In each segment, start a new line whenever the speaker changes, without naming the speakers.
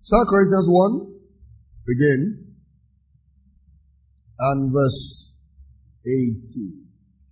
2 Corinthians 1, again, and verse 18.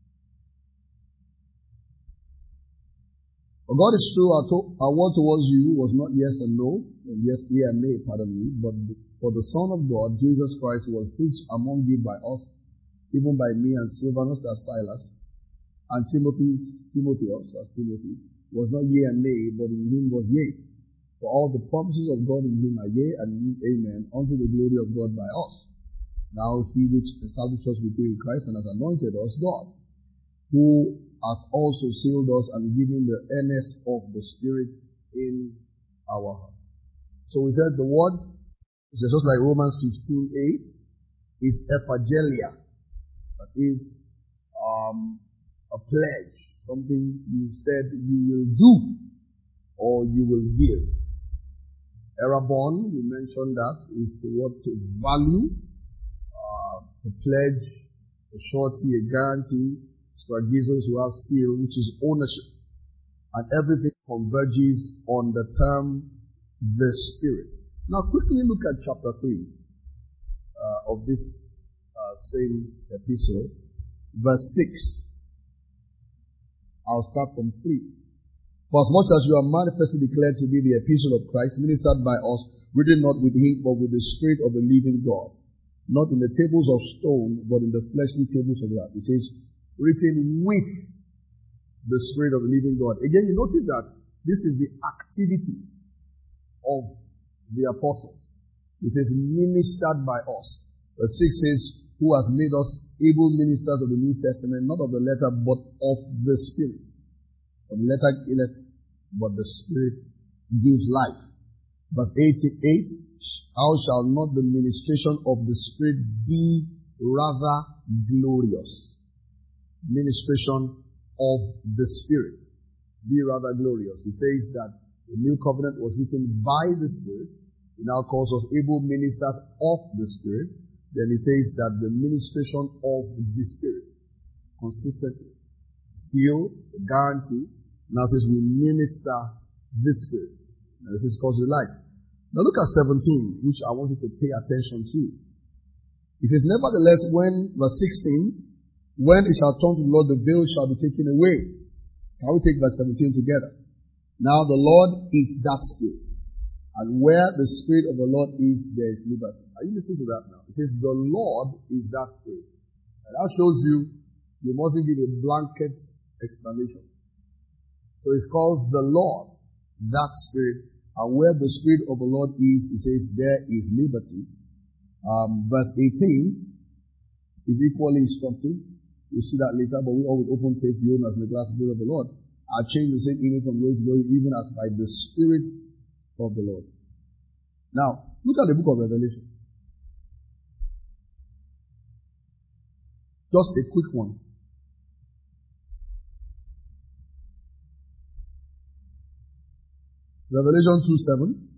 For God is true, our word towards you was not yes and no, yes, yea and nay, pardon me, but for the Son of God, Jesus Christ, was preached among you by us, even by me and Silvanus, that's Silas, and Timotheus, that's Timothy, was not yea and nay, but in him was yea. For all the promises of God in him are yea and amen, unto the glory of God by us. Now he which established us with you in Christ and has anointed us, God, who hath also sealed us and given the earnest of the Spirit in our hearts. So we said the word, which is just like Romans 15:8, is epagelia. That is a pledge, something you said you will do or you will give. Erabon, we mentioned that, is the word to value, a pledge, a surety, a guarantee. Spargizos who have seal, which is ownership. And everything converges on the term the Spirit. Now quickly look at chapter 3 of this same epistle, verse 6. I'll start from 3. For as much as you are manifestly declared to be the epistle of Christ, ministered by us, written not with ink, but with the Spirit of the living God, not in the tables of stone, but in the fleshly tables of God. It says, written with the Spirit of the living God. Again, you notice that this is the activity of the apostles. It says, ministered by us. Verse 6 says, who has made us able ministers of the New Testament, not of the letter, but of the Spirit. For the letter killeth, but the Spirit gives life. Verse 88, how shall not the ministration of the Spirit be rather glorious? Ministration of the Spirit be rather glorious. He says that the new covenant was written by the Spirit. He now calls us able ministers of the Spirit. Then he says that the ministration of the Spirit, consistently, seal, guarantee, now says we minister the Spirit. Now this is cause of life. Now look at 17, which I want you to pay attention to. He says, nevertheless, when, verse 16, when it shall turn to the Lord, the veil shall be taken away. Can we take verse 17 together? Now the Lord is that Spirit. And where the Spirit of the Lord is, there is liberty. Are you listening to that now? It says, the Lord is that Spirit. And that shows you mustn't give a blanket explanation. So it's called the Lord, that Spirit. And where the Spirit of the Lord is, it says, there is liberty. Verse 18 is equally instructive. We'll see that later, but we all with open face behold as in the glass glory of the Lord are changed the same image from glory to glory, even as by the Spirit of the Lord. Now, look at the book of Revelation. Just a quick one. Revelation 2:7.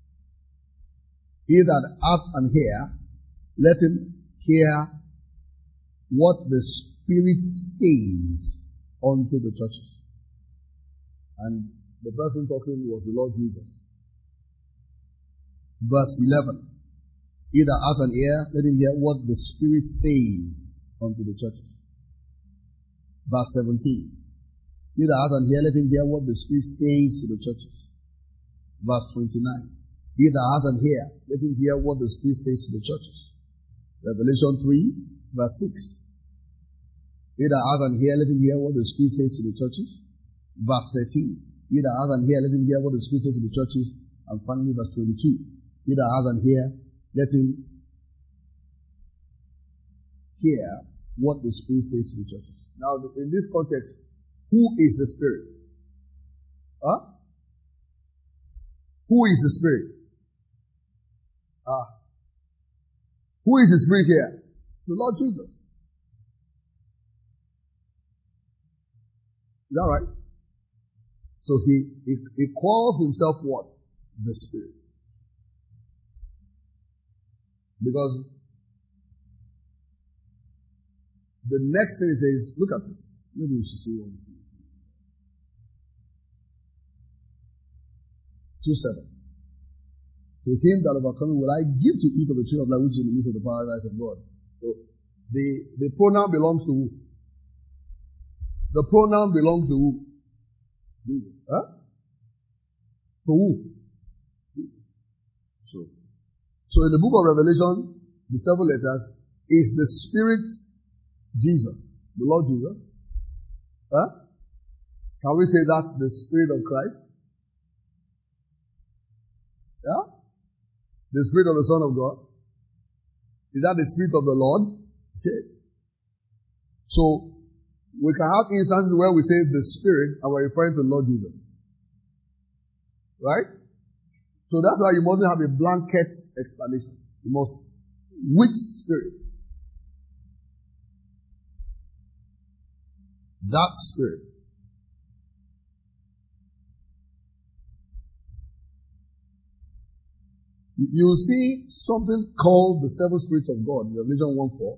He that hath an ear, let him hear what the Spirit says unto the churches. And the person talking was the Lord Jesus. Verse 11. He that has an ear, let him hear what the Spirit says unto the churches. Verse 17. He that has an ear, let him hear what the Spirit says to the churches. Verse 29. He that has an ear, let him hear what the Spirit says to the churches. Revelation 3, verse 6. He that has an ear, let him hear what the Spirit says to the churches. Verse 13. He that has an ear, let him hear what the Spirit says to the churches. And finally, verse 22. He that has an ear, let him hear what the Spirit says to the churches. Now, in this context, who is the Spirit? Huh? Who is the Spirit? Who is the Spirit here? The Lord Jesus. Is that right? So he calls himself what? The Spirit. Because the next thing he says, look at this. Maybe we should see one. 2:7. To him that overcometh will I give to eat of the tree of life which is in the midst of the paradise of God. So the pronoun belongs to who? The pronoun belongs to who? Jesus. Huh? To who? So in the book of Revelation, the 7 letters, is the Spirit Jesus, the Lord Jesus. Huh? Can we say that's the Spirit of Christ? Yeah? The Spirit of the Son of God? Is that the Spirit of the Lord? Okay. So, we can have instances where we say the Spirit and we're referring to the Lord Jesus. Right? So that's why you mustn't have a blanket explanation. You must, which Spirit? That Spirit. You will see something called the 7 spirits of God in Revelation 1:4.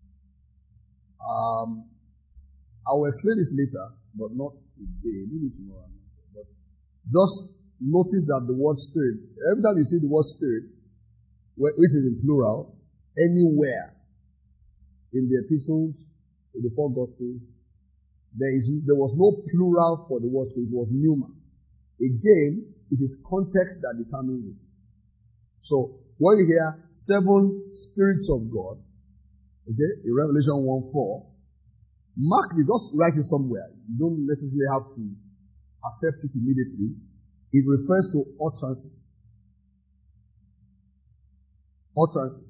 I will explain this later, but not today, maybe tomorrow. But just notice that the word Spirit, every time you see the word Spirit, which is in plural, anywhere in the epistles, in the 4 Gospels, there was no plural for the word Spirit, it was pneuma. Again, it is context that determines it. So, when you hear 7 spirits of God, okay, in Revelation 1:4, mark it, just write it somewhere. You don't necessarily have to accept it immediately. It refers to utterances. Utterances.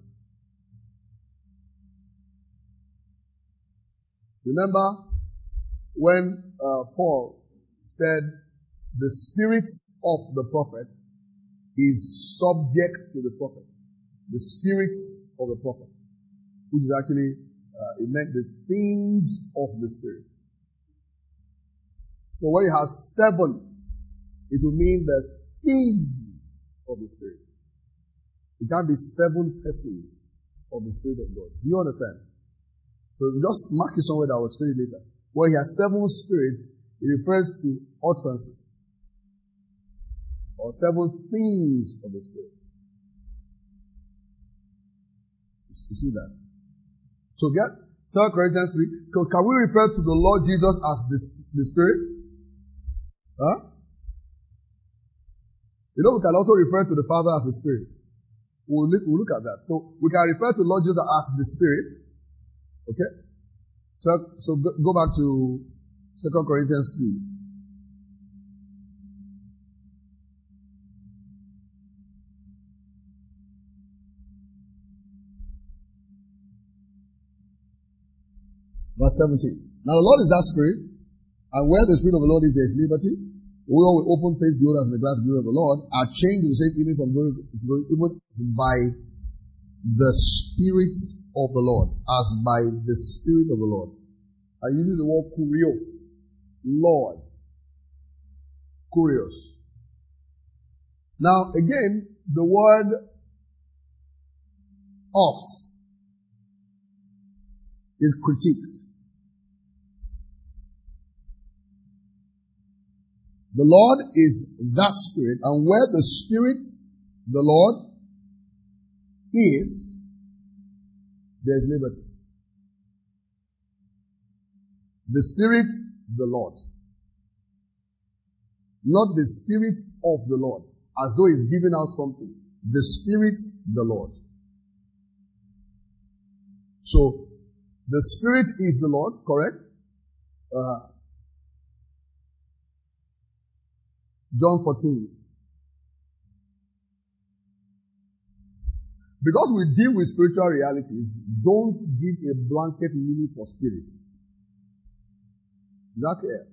Remember when Paul said the spirit of the prophet is subject to the prophet. The spirits of the prophet, which is actually, it meant the things of the Spirit. So when you have 7, it will mean the things of the Spirit. It can't be 7 persons of the Spirit of God. Do you understand? So just mark it somewhere that I will explain it later. When you have 7 spirits, it refers to utterances. Or 7 things of the Spirit. You see that? So get 2 Corinthians 3. Can we refer to the Lord Jesus as the Spirit? Huh? You know, we can also refer to the Father as the Spirit. We'll look at that. So we can refer to the Lord Jesus as the Spirit. Okay? So go back to 2 Corinthians 3. Verse 17. Now the Lord is that Spirit, and where the Spirit of the Lord is, there is liberty. We all with open face behold as in the glass glory of the Lord are changed to the same image from glory to glory, even by the Spirit of the Lord. As by the Spirit of the Lord. I use the word kurios. Lord. Kurios. Now again, the word of is critiqued. The Lord is that Spirit, and where the Spirit, the Lord, is, there is liberty. The Spirit, the Lord. Not the Spirit of the Lord, as though He's giving out something. The Spirit, the Lord. So, the Spirit is the Lord, correct? John 14. Because we deal with spiritual realities, don't give a blanket meaning for spirits. Is that clear?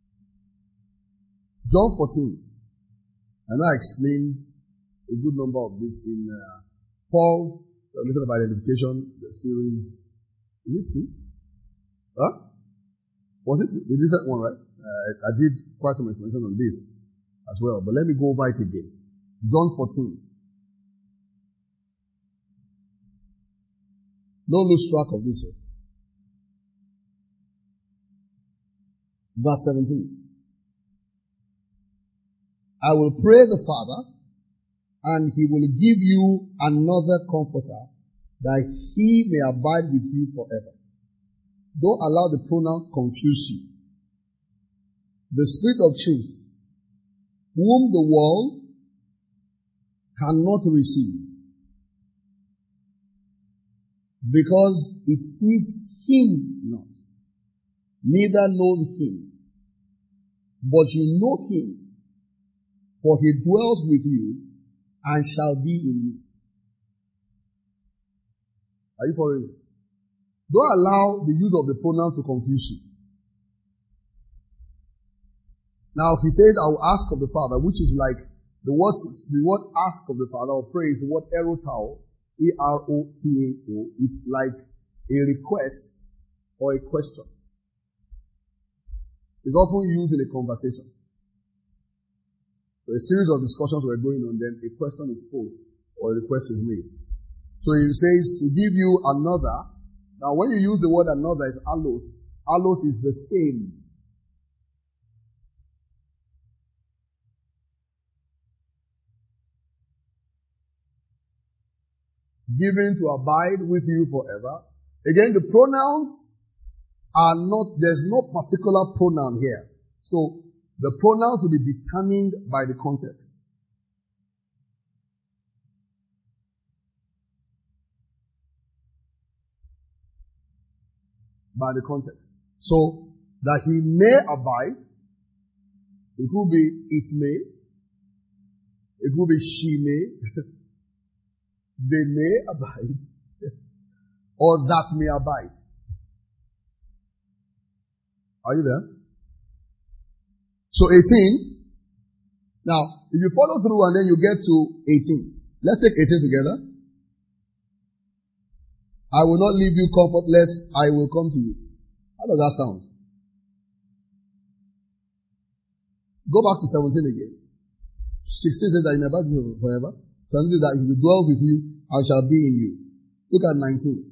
John 14. And I explained a good number of this in Paul, little about identification, the series. Is it 2? Huh? Was it 2? The recent one, right? I did quite some information on this as well, but let me go over it again. John 14. Don't lose track of this one. Verse 17. I will pray the Father, and He will give you another Comforter, that He may abide with you forever. The Spirit of truth, whom the Father will send. He will and he will give you another comforter, that he may abide with you forever. Don't allow the pronoun confuse you. The Spirit of truth, whom the world cannot receive, because it sees him not, neither knows him. But you know him, for he dwells with you and shall be in you. Are you following? Don't allow the use of the pronoun to confuse you. Now, if he says, I will ask of the Father, which is like the word ask of the Father, or pray is the word erotao, E-R-O-T-A-O. It's like a request or a question. It's often used in a conversation. So a series of discussions were going on, then a question is posed or a request is made. So he says to give you another. Now when you use the word another, it's allos. Allos is the same. Given to abide with you forever. Again, the pronouns are not, there's no particular pronoun here. So the pronouns will be determined by the context. By the context. So that he may abide, it could be it may, it could be she may, they may abide, or that may abide. Are you there? So 18. Now, if you follow through and then you get to 18. Let's take 18 together. I will not leave you comfortless, I will come to you. How does that sound? Go back to 17 again. 16 says that he may abide with you forever. 17 says that he will dwell with you and shall be in you. Look at 19.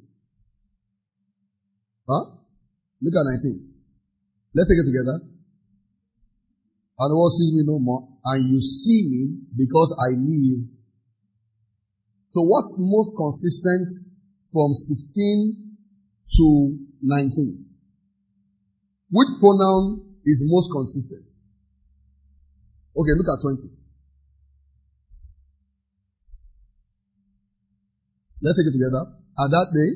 Look at 19. Let's take it together. And the world sees me no more, and you see me because I live. So what's most consistent from 16 to 19? Which pronoun is most consistent? Okay, look at 20. Let's take it together. At that day,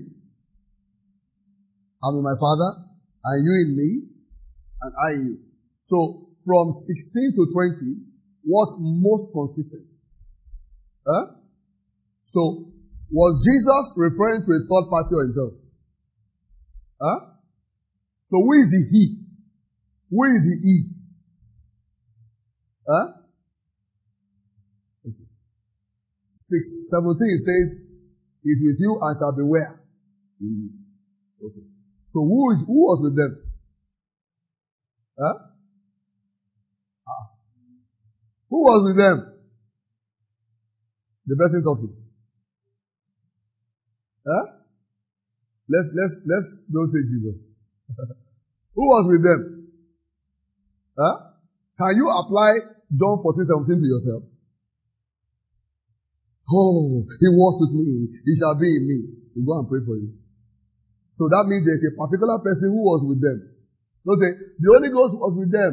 I'm with my Father, and you in me, and I in you. So, from 16 to 20, what's most consistent? So, was Jesus referring to a third party or himself? So, who is the he? Who is the he? 17 it says, he's with you and shall be where? In you. Okay. So who was with them? Who was with them? The person talking. Let's don't say Jesus. Who was with them? Can you apply John 14:17 to yourself? Oh, he was with me. He shall be in me. We'll go and pray for you. So that means there's a particular person who was with them. Don't say, the Holy Ghost was with them.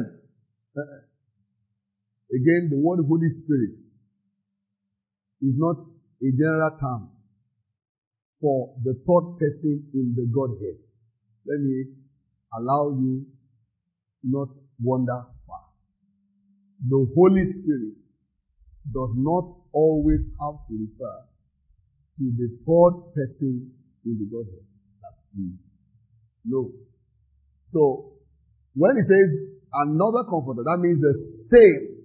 Again, the word Holy Spirit is not a general term for the third person in the Godhead. Let me allow you not wander far. The Holy Spirit does not always have to refer to the third person in the Godhead. No. So, when he says another comforter, that means the same.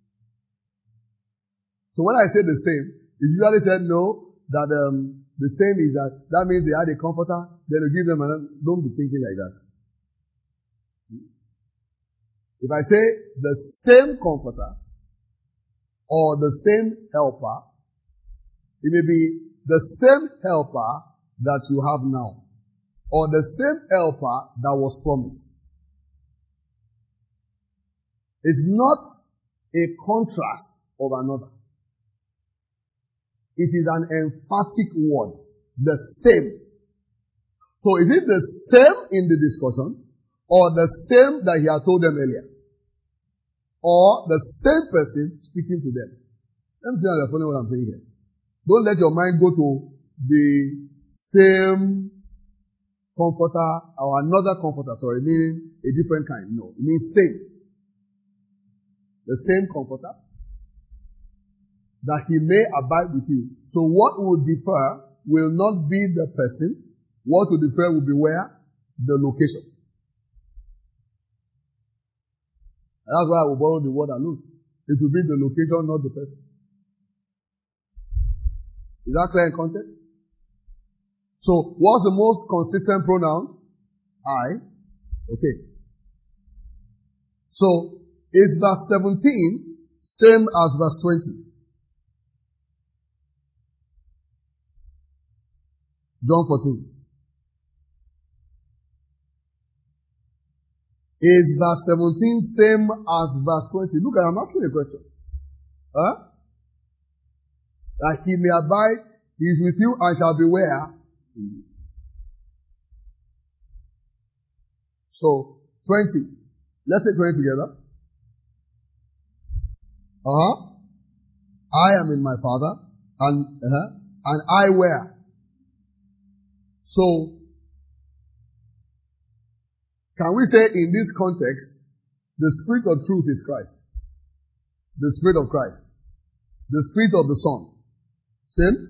So when I say the same, it usually said no, that the same is that means they had a comforter, then you give them another. Don't be thinking like that. If I say the same comforter, or the same helper, it may be the same helper that you have now, or the same helper that was promised. It's not a contrast of another. It is an emphatic word. The same. So is it the same in the discussion or the same that he had told them earlier? Or the same person speaking to them? Let me see how you're following what I'm saying here. Don't let your mind go to the same comforter or another comforter, meaning a different kind. No, it means same. The same comforter, that he may abide with you. So what will differ will not be the person. What will differ will be where? The location. And that's why I will borrow the word alone. It will be the location, not the person. Is that clear in context? So, what's the most consistent pronoun? I. Okay. So, is verse 17 same as verse 20? John 14. Is verse 17 same as verse 20? Look, I'm asking a question. That he may abide, he is with you and shall be where? So, 20. Let's say 20 together. I am in my Father, and I where? So, can we say in this context, the Spirit of truth is Christ? The Spirit of Christ. The Spirit of the Son. Same?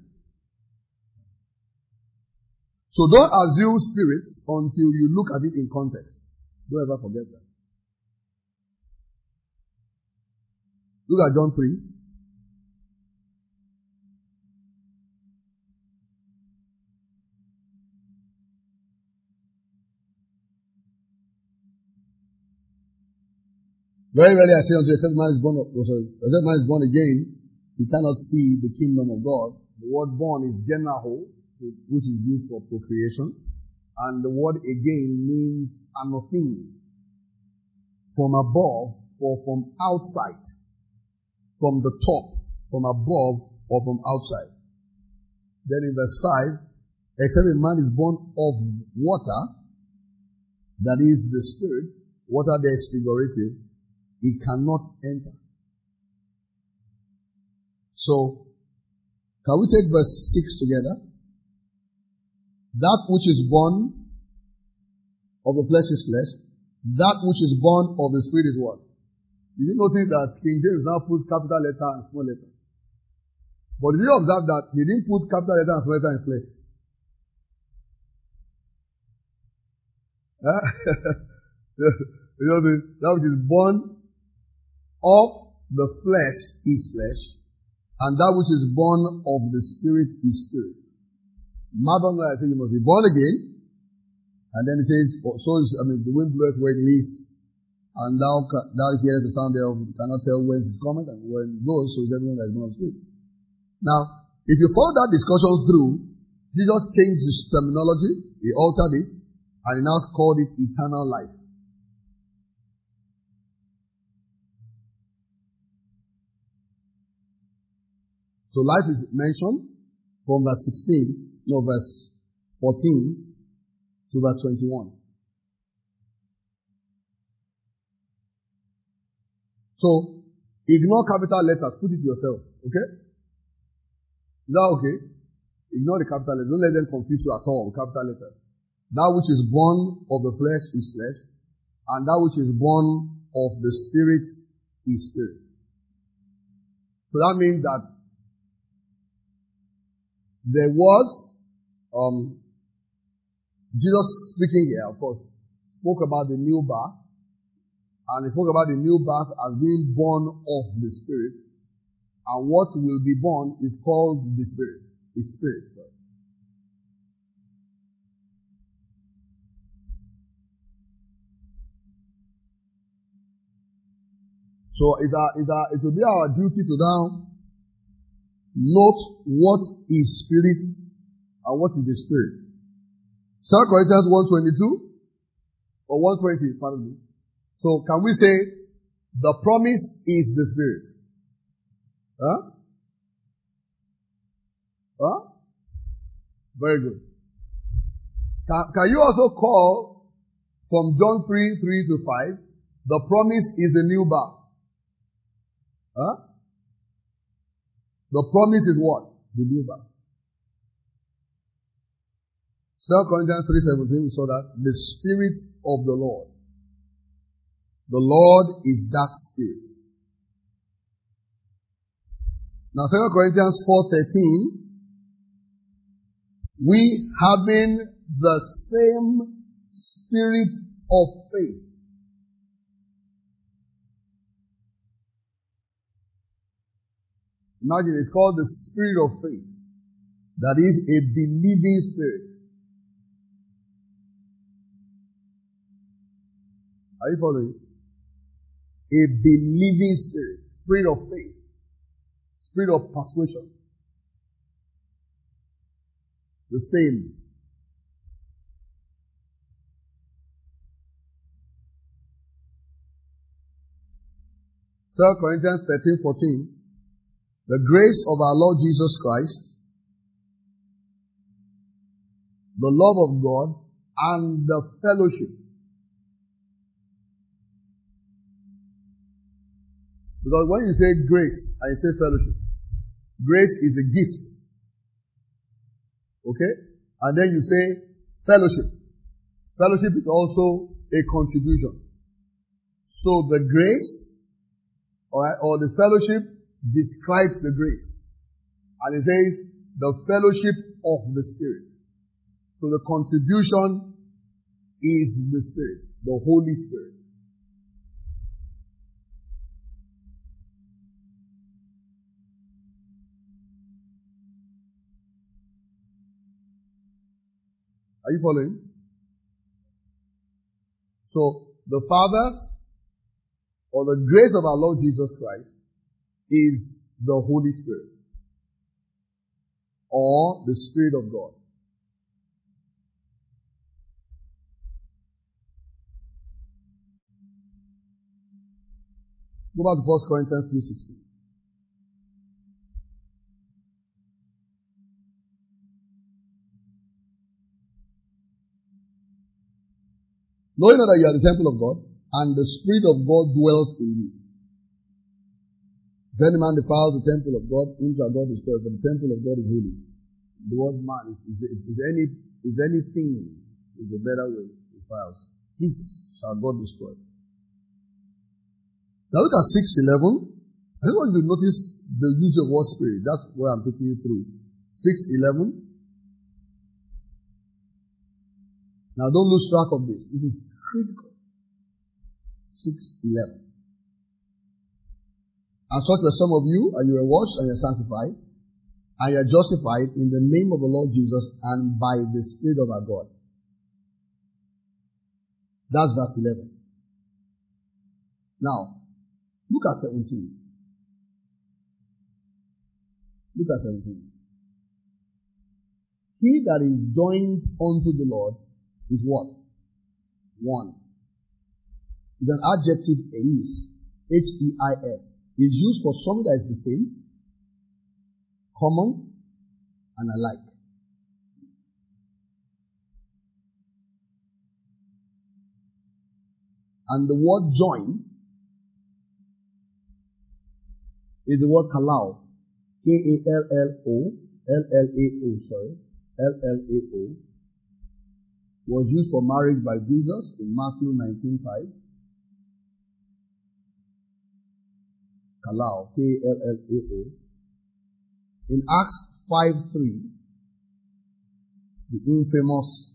So don't assume spirits until you look at it in context. Don't ever forget that. Look at John 3. Very rarely I say unto you, except man is born again, he cannot see the kingdom of God. The word born is genaho, which is used for procreation. And the word again means anothin, from above or from outside, from the top, from above or from outside. Then in verse 5, except a man is born of water, that is the Spirit, water there is figurative, he cannot enter. So, can we take verse 6 together? That which is born of the flesh is flesh. That which is born of the Spirit is what? Did you notice that King James now puts capital letter and small letter? But did you observe that he didn't put capital letter and small letter in flesh? You know, that which is born of the flesh is flesh, and that which is born of the Spirit is spirit. Mother, I say you must be born again. And then it says, the wind bloweth where it is, and thou hearest the sound thereof, cannot tell whence it cometh, and when it goes, so is everyone that is born of spirit. Now, if you follow that discussion through, Jesus changed his terminology, he altered it, and he now called it eternal life. So life is mentioned from verse 14 to verse 21. So, ignore capital letters, put it yourself, okay? Is that okay? Ignore the capital letters, don't let them confuse you at all with capital letters. That which is born of the flesh is flesh, and that which is born of the Spirit is spirit. So that means that there was, Jesus speaking here, of course, spoke about the new birth, and he spoke about the new birth as being born of the Spirit, and what will be born is called the Spirit. The Spirit, sorry. So it will be our duty to now note what is spirit and what is the Spirit. 2 Corinthians 1:22 or 1:20, pardon me. So can we say the promise is the Spirit? Huh? Huh? Very good. Can you also call from John 3 to 5, the promise is the new birth? Huh? The promise is what? The new birth. 2 Corinthians 3:17, we saw that the Spirit of the Lord. The Lord is that Spirit. Now 2 Corinthians 4:13, we having the same spirit of faith. Imagine, it's called the spirit of faith. That is a believing spirit. Are you following? A believing spirit. Spirit of faith. Spirit of persuasion. The same. Second Corinthians 13:14. The grace of our Lord Jesus Christ, the love of God, and the fellowship. Because when you say grace and you say fellowship, grace is a gift. Okay? And then you say fellowship. Fellowship is also a contribution. So the grace, or the fellowship describes the grace. And it says the fellowship of the Spirit. So the contribution is the Spirit, the Holy Spirit. Are you following? So the Father, or the grace of our Lord Jesus Christ, is the Holy Spirit, or the Spirit of God. Go back to 1 Corinthians 3:16. Knowing that you are the temple of God, and the Spirit of God dwells in you. If any man defiles the temple of God, him shall God destroy, for the temple of God is holy. The word man, if anything is a better way, defiles, it shall God destroy. Now look at 6:11. I just want you to notice the use of word spirit. That's what I'm taking you through. 6:11. Now don't lose track of this. This is critical. 6:11. And such were some of you, and you were washed, and you are sanctified, and you are justified in the name of the Lord Jesus, and by the Spirit of our God. That's verse 11. Now, look at 17. Look at 17. He that is joined unto the Lord is what? One. It's an adjective, eis, H-E-I-S. It's used for something that is the same, common, and alike. And the word joined is the word kalao. K-A-L-L-O, L-L-A-O, sorry. L-L-A-O. Was used for marriage by Jesus in Matthew 19:5. Kalao, K-A-L-L-A-O. In Acts 5:3, the infamous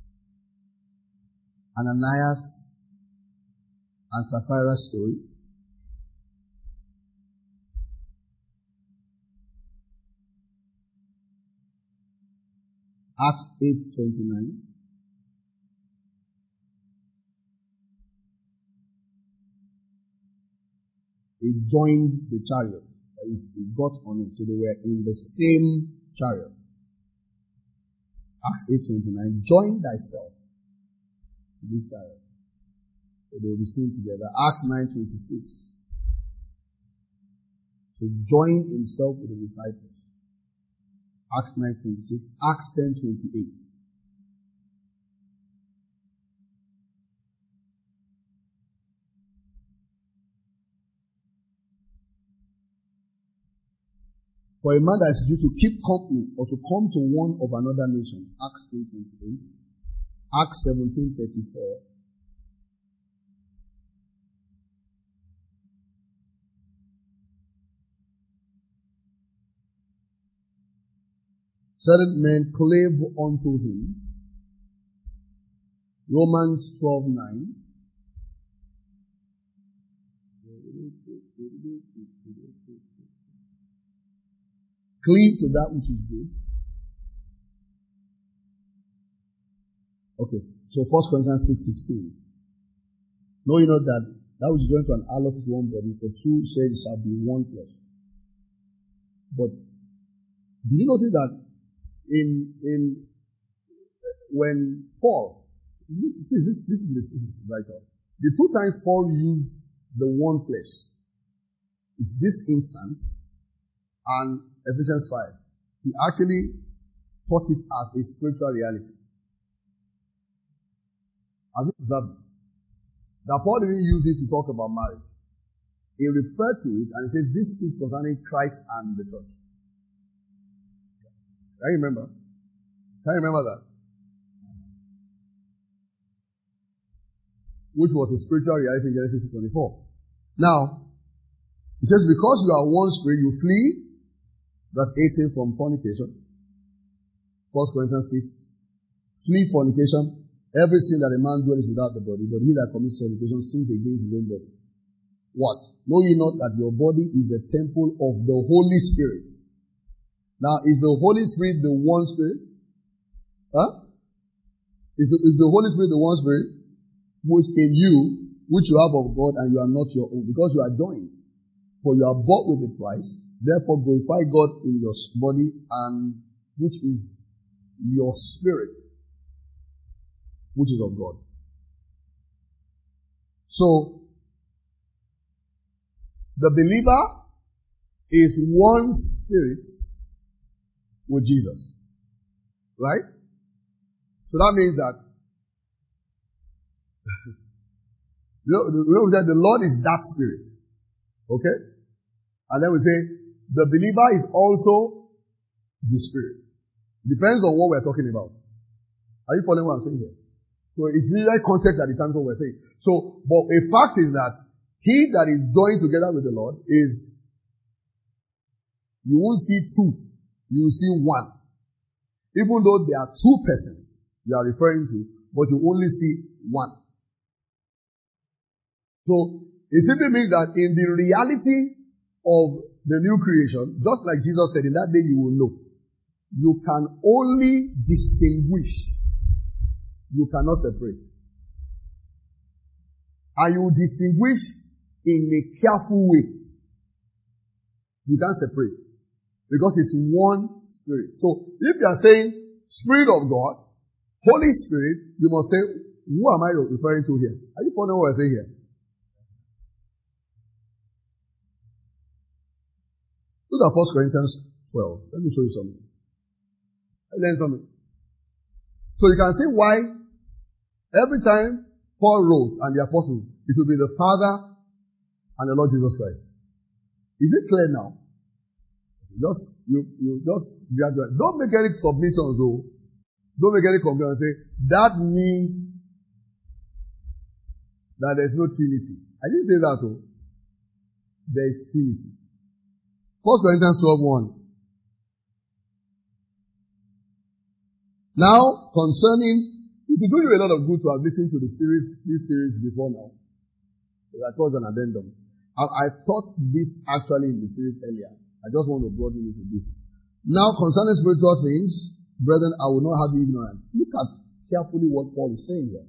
Ananias and Sapphira story. Acts 8:29. He joined the chariot. That is, he got on it. So they were in the same chariot. Acts 8:29. Join thyself to this chariot. So they will be seen together. Acts 9:26. To join himself with the disciples. Acts 9:26, Acts 10:28. For a man that is due to keep company or to come to one of another nation, Acts 10:28, Acts 17:34. Certain men clave unto him, Romans 12:9. Cleave to that which is good. Okay, so 1 Corinthians 6:16. Know you not that which is going to an allot is one body, for two shades shall be one flesh. But did you notice that when Paul, this is right on. The two times Paul used the one flesh is this instance and Ephesians 5. He actually taught it as a spiritual reality. Have you observed this? That Paul didn't use it to talk about marriage. He referred to it and he says this speaks concerning Christ and the church. Can you remember? Can you remember that? Which was a spiritual reality in Genesis 24. Now, he says, because you are one spirit, you flee. That's 18 from fornication. 1 Corinthians 6. Flee fornication. Every sin that a man doeth is without the body, but he that commits fornication sins against his own body. What? Know ye not that your body is the temple of the Holy Spirit? Now, is the Holy Spirit the one spirit? Huh? Is the Holy Spirit the one spirit? Which in you, which you have of God, and you are not your own, because you are joined. For you are bought with a price, therefore glorify God in your body, and which is your spirit, which is of God. So, the believer is one spirit with Jesus. Right? So that means that the Lord is that spirit. Okay? And then we say, the believer is also the spirit. Depends on what we're talking about. Are you following what I'm saying here? So it's really context that determines what we're saying. So, but a fact is that he that is joined together with the Lord is, you won't see two, you will see one. Even though there are two persons you are referring to, but you only see one. So, it simply means that in the reality of the new creation, just like Jesus said, in that day you will know. You can only distinguish. You cannot separate. And you distinguish in a careful way. You can't separate. Because it's one spirit. So, if you are saying Spirit of God, Holy Spirit, you must say, who am I referring to here? Are you following what I say here? Look at 1 Corinthians 12. Let me show you something. Learn something. So you can see why every time Paul wrote and the apostles, it will be the Father and the Lord Jesus Christ. Is it clear now? You just graduate. Don't make any submissions though. Don't make any complaints and say, that means that there's no Trinity. I didn't say that though. There is Trinity. 1 Corinthians 12:1. Now, concerning, it will do you a lot of good to have listened to this series before now. That was an addendum. I taught this actually in the series earlier. I just want to broaden it a bit. Now, concerning spiritual things, brethren, I will not have you ignorant. Look at carefully what Paul is saying here.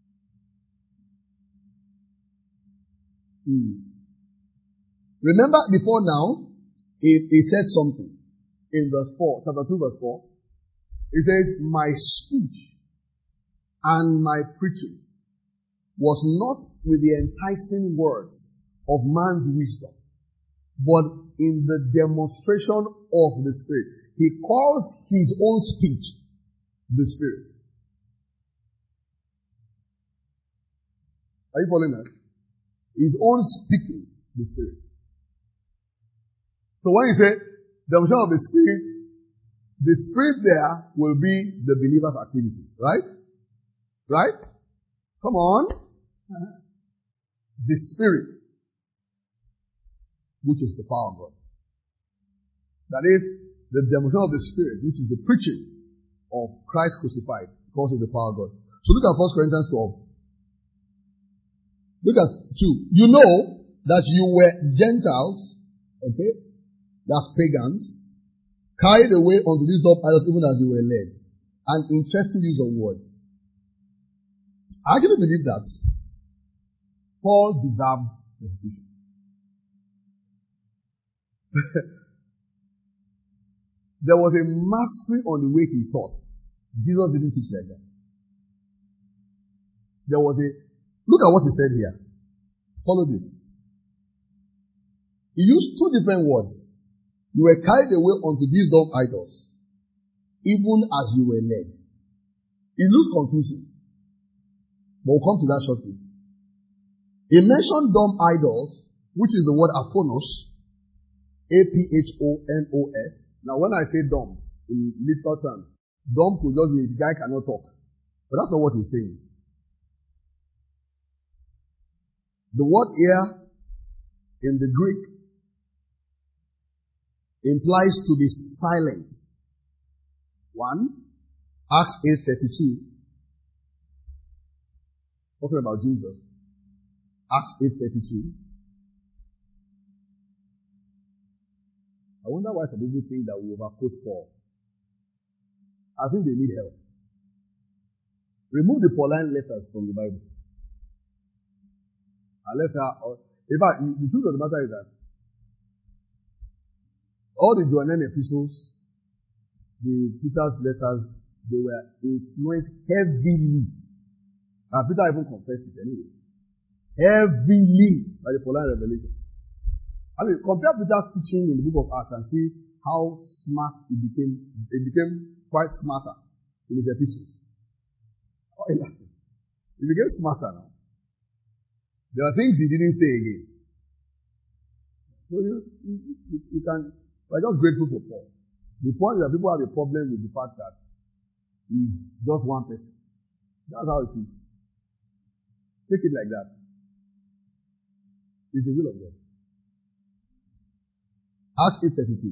Remember, before now, he said something in verse 4, chapter 2, verse 4. It says, my speech and my preaching was not with the enticing words of man's wisdom, but in the demonstration of the Spirit. he calls his own speech the Spirit. Are you following that? His own speaking, the Spirit. So when you say demonstration of the Spirit there will be the believer's activity. Right? Right? Come on. The Spirit, which is the power of God. That is, the demonstration of the Spirit, which is the preaching of Christ crucified, because it's the power of God. So look at 1 Corinthians 12. Look at 2. You know that you were Gentiles, okay, that's pagans, carried away unto these dumb idols even as you were led. An interesting use of words. I actually believe that Paul deserved persecution. There was a mastery on the way he taught. Jesus didn't teach like that. Look at what he said here. Follow this. He used two different words. You were carried away unto these dumb idols, even as you were led. It looks confusing, but we'll come to that shortly. He mentioned dumb idols, which is the word aphonos, A-P-H-O-N-O-S. Now when I say dumb, in literal terms, dumb could just be the guy cannot talk. But that's not what he's saying. The word here in the Greek implies to be silent. 1, Acts 8:32. Talking about Jesus. Acts 8:32. I wonder why some people think that we overquote Paul. I think they need help. Remove the Pauline letters from the Bible. In fact, the truth of the matter is that all the Johannine epistles, the Peter's letters, they were influenced heavily. And Peter even confessed it anyway. Heavily by the Pauline revelation. I mean, compare Peter's teaching in the book of Acts and see how smart it became. It became quite smarter in his epistles. It became smarter now. There are things he didn't say again. So you can, we're just grateful for Paul. The point is that people have a problem with the fact that he's just one person. That's how it is. Take it like that. It's the will of God. Acts 8:32.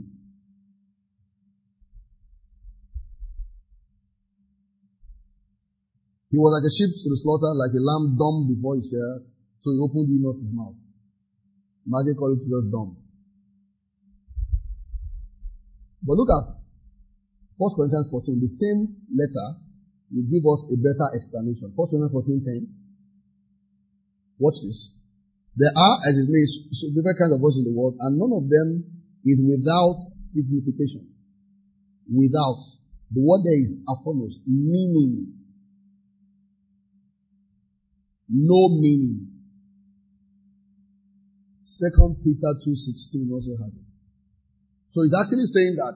He was like a sheep to the slaughter, like a lamb dumb before his shearers, so he opened not his mouth. Imagine calling Jesus dumb. But look at 1 Corinthians 14. The same letter will give us a better explanation. 1 Corinthians 14:10. Watch this. There are, as it may, different kinds of voices in the world, and none of them is without signification. Without. The word there is aphonos, meaning. No meaning. 2 Peter 2:16 also has it. So it's actually saying that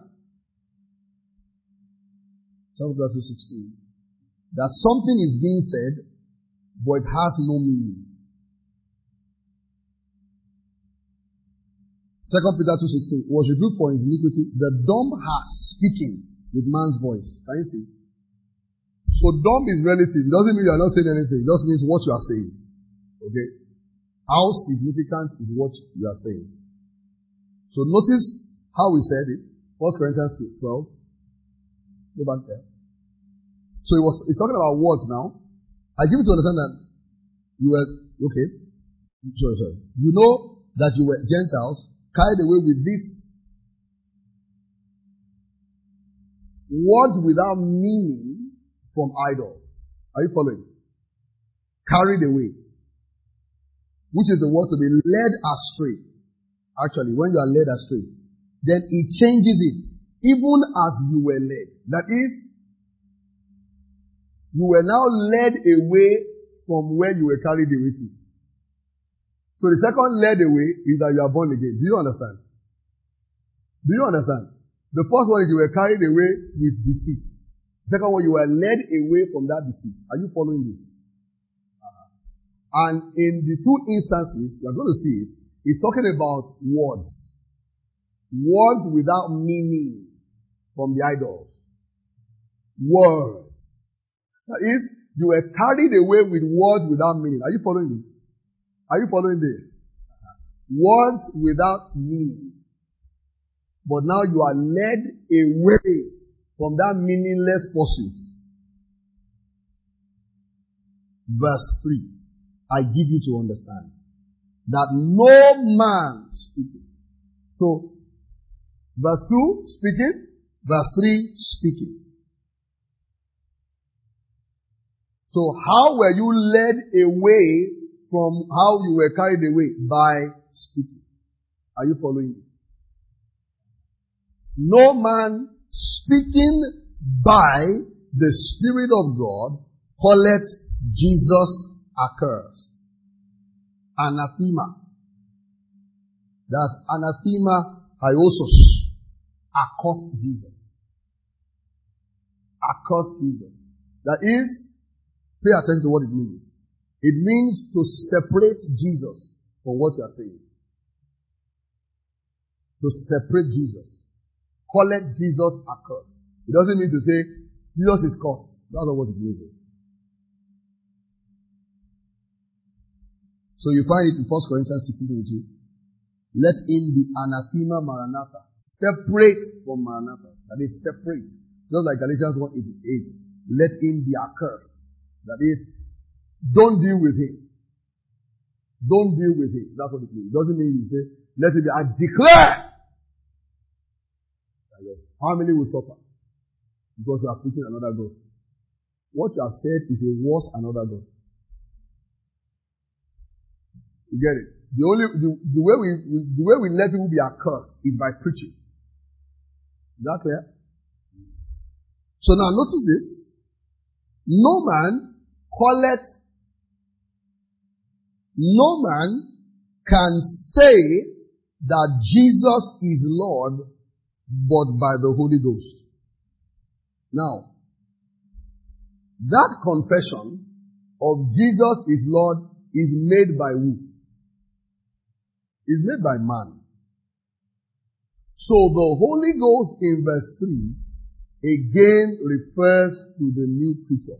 2 Peter 2:16 that something is being said, but it has no meaning. 2 Peter 2:16 was rebuked for his iniquity. The dumb are speaking with man's voice. Can you see? So dumb is relative. It doesn't mean you are not saying anything. It just means what you are saying. Okay? How significant is what you are saying? So notice how we said it. 1 Corinthians 12. Go back there. So it's talking about words now. I give you to understand that you were, okay. Sorry. You know that you were Gentiles, carried away with this words without meaning from idols. Are you following? Carried away. Which is the word to be led astray. Actually, when you are led astray, then it changes it. Even as you were led. That is, you were now led away from where you were carried away to. So the second led away is that you are born again. Do you understand? Do you understand? The first one is you were carried away with deceit. The second one, you were led away from that deceit. Are you following this? And in the two instances, you are going to see it, it's talking about words. Words without meaning from the idols. Words. That is, you were carried away with words without meaning. Are you following this? Are you following this? Words without meaning. But now you are led away from that meaningless pursuit. Verse 3. I give you to understand that no man speaking. So, verse 2 speaking, verse 3 speaking. So how were you led away from how you were carried away? By speaking. Are you following me? No man speaking by the Spirit of God calleth Jesus accursed. Anathema. That's anathema hyosos. Accursed Jesus. Accursed Jesus. That is, pay attention to what it means. It means to separate Jesus from what you are saying. To separate Jesus. Call it Jesus accursed. It doesn't mean to say Jesus is cursed. That's not what it means. So you find it in 1 Corinthians 16:22. Let him be anathema maranatha. Separate from maranatha. That is separate. Just like Galatians 1:88. Let him be accursed. That is, don't deal with him. Don't deal with him. That's what it means. It doesn't mean you say, let him be, I declare that your family will suffer because you are preaching another gospel. What you have said is a worse another gospel. You get it? The way we let people be accursed is by preaching. Is that clear? So now notice this. No man can say that Jesus is Lord but by the Holy Ghost. Now, that confession of Jesus is Lord is made by who? Is made by man. So the Holy Ghost in verse 3 again refers to the new creature.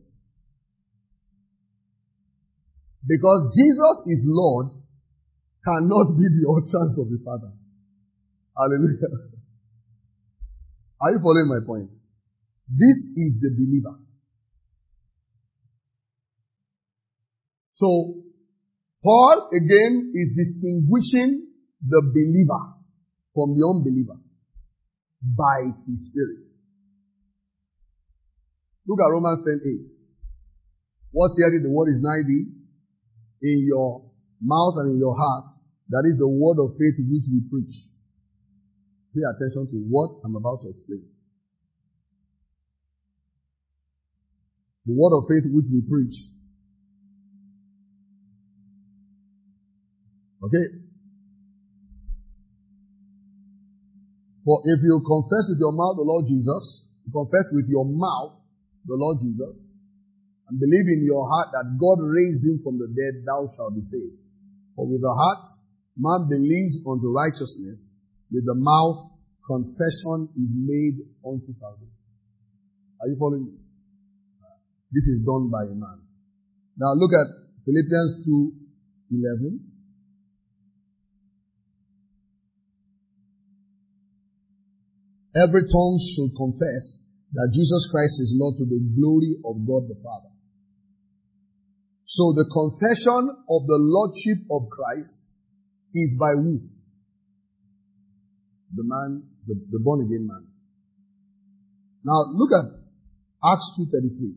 Because Jesus is Lord cannot be the utterance of the Father. Hallelujah. Are you following my point? This is the believer. So, Paul again is distinguishing the believer from the unbeliever by his Spirit. Look at Romans 10:8. What's hearing the word is nigh thee, in your mouth and in your heart. That is the word of faith which we preach. Pay attention to what I'm about to explain. The word of faith which we preach. Okay? For if you confess with your mouth the Lord Jesus, you confess with your mouth the Lord Jesus, and believe in your heart that God raised him from the dead, thou shalt be saved. For with the heart, man believes unto righteousness, with the mouth, confession is made unto salvation. Are you following me? This is done by a man. Now look at Philippians 2:11. Every tongue should confess that Jesus Christ is Lord to the glory of God the Father. So the confession of the Lordship of Christ is by who? The man, the born again man. Now look at Acts 2:33.